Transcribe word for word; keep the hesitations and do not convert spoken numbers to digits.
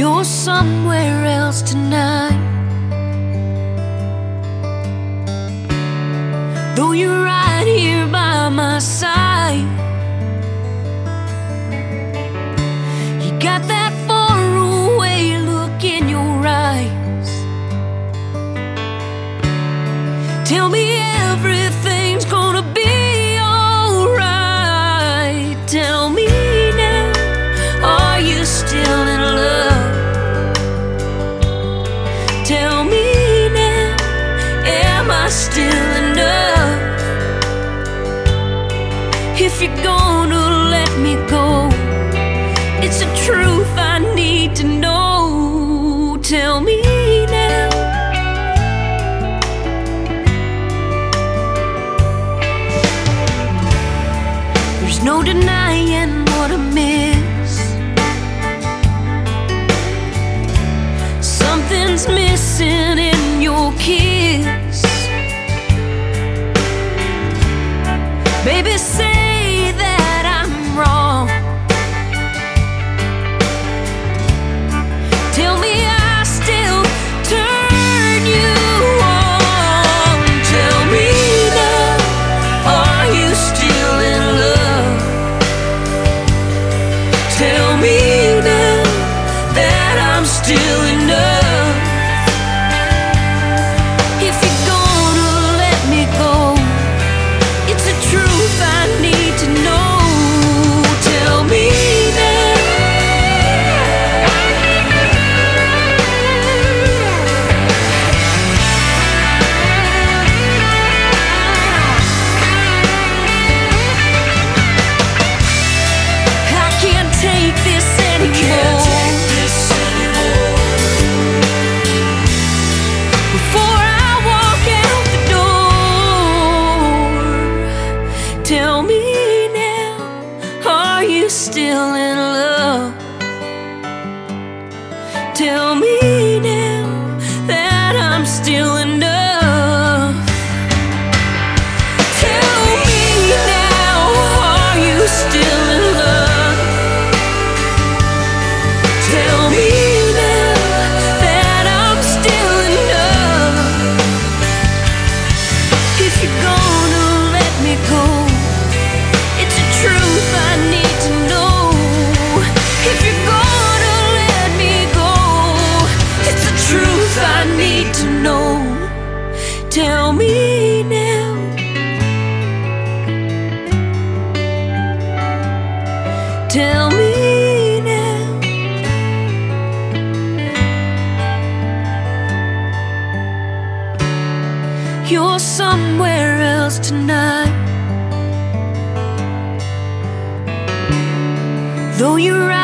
You're somewhere else tonight. Though you're right here by my side, you got that far away look in your eyes. Tell me everything's gonna be alright. Tell me now, are you still in love? Tell me now, am I still enough? If you're gonna let me go, it's the truth I need to know. Tell me now. There's no denying what I miss. Something's missing in your kiss. Baby, say that I'm wrong. Tell me I still turn you on. Tell me now, are you still in love? Tell me now that I'm still enough. If you're gonna let me go, it's the truth I need to know. Tell me now. I can't take this anymore. Before I walk out the door, tell me now, are you still in love? Tell me now that I'm still enough. Tell me now, are you still in love? Tell me now that I'm still enough. If you're gonna let me go, it's the truth I need to know. If you're gonna let me go, it's the truth I need to know. Tell me now. Tell me now. You're somewhere else tonight. Though you're